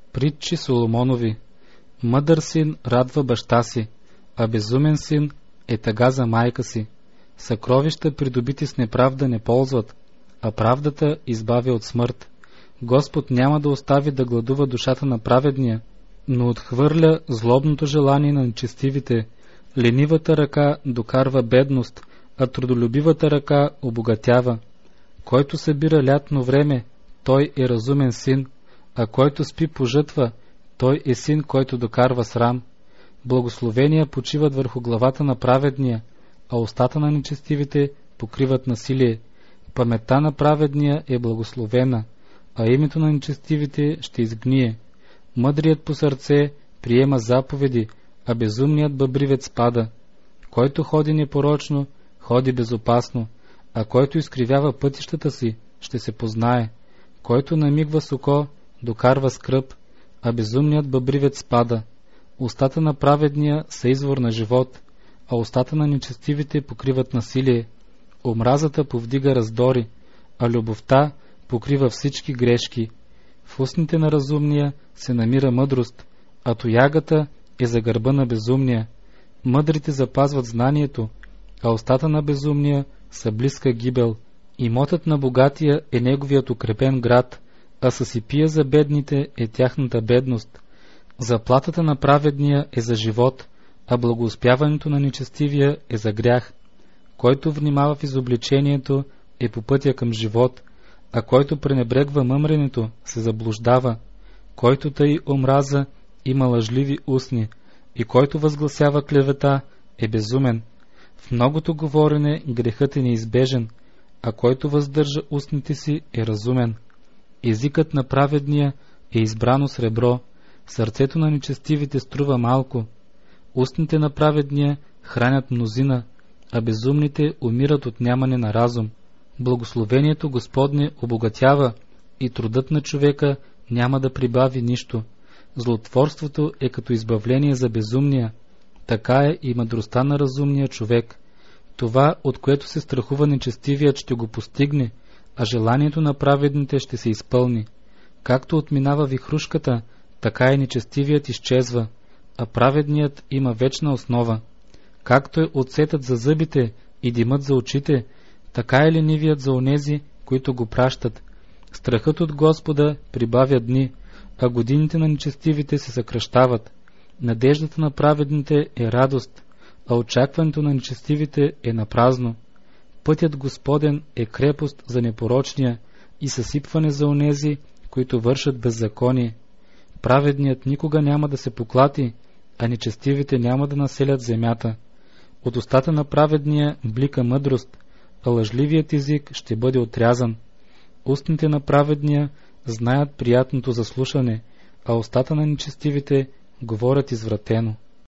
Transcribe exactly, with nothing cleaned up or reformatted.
Притчи Соломонови. Мъдър син радва баща си, а безумен син е тъга за майка си. Съкровища, придобити с неправда, не ползват, а правдата избавя от смърт. Господ няма да остави да гладува душата на праведния, но отхвърля злобното желание на нечестивите. Ленивата ръка докарва бедност, а трудолюбивата ръка обогатява. Който събира лятно време, той е разумен син, а който спи по жътва, той е син, който докарва срам. Благословения почиват върху главата на праведния, а устата на нечестивите покриват насилие. Паметта на праведния е благословена, а името на нечестивите ще изгние. Мъдрият по сърце приема заповеди, а безумният бъбривец пада. Който ходи непорочно, ходи безопасно, а който изкривява пътищата си, ще се познае. Който намигва с око, докарва скръб, а безумният бъбривец пада. Устата на праведния са извор на живот, а устата на нечестивите покриват насилие. Омразата повдига раздори, а любовта покрива всички грешки. В устните на разумния се намира мъдрост, а тоягата е за гърба на безумния. Мъдрите запазват знанието, а устата на безумния са близка гибел. Имотът на богатия е неговият укрепен град, а съсипия за бедните е тяхната бедност. Заплатата на праведния е за живот, а благоуспяването на нечестивия е за грях. Който внимава в изобличението е по пътя към живот, а който пренебрегва мъмренето се заблуждава. Който тъй омраза има лъжливи устни, и който възгласява клевета е безумен. В многото говорене грехът е неизбежен, а който въздържа устните си е разумен. Езикът на праведния е избрано сребро, сърцето на нечестивите струва малко. Устните на праведния хранят мнозина, а безумните умират от нямане на разум. Благословението Господне обогатява, и трудът на човека няма да прибави нищо. Злотворството е като избавление за безумния, така е и мъдростта на разумния човек. Това, от което се страхува нечестивият, ще го постигне, а желанието на праведните ще се изпълни. Както отминава вихрушката, така и нечестивият изчезва, а праведният има вечна основа. Както е оцетът за зъбите и димът за очите, така е ленивият за онези, които го пращат. Страхът от Господа прибавя дни, а годините на нечестивите се съкръщават. Надеждата на праведните е радост, а очакването на нечестивите е напразно. Пътят Господен е крепост за непорочния и съсипване за онези, които вършат беззаконие. Праведният никога няма да се поклати, а нечестивите няма да населят земята. От устата на праведния блика мъдрост, а лъжливият език ще бъде отрязан. Устните на праведния знаят приятното за слушане, а устата на нечестивите говорят извратено.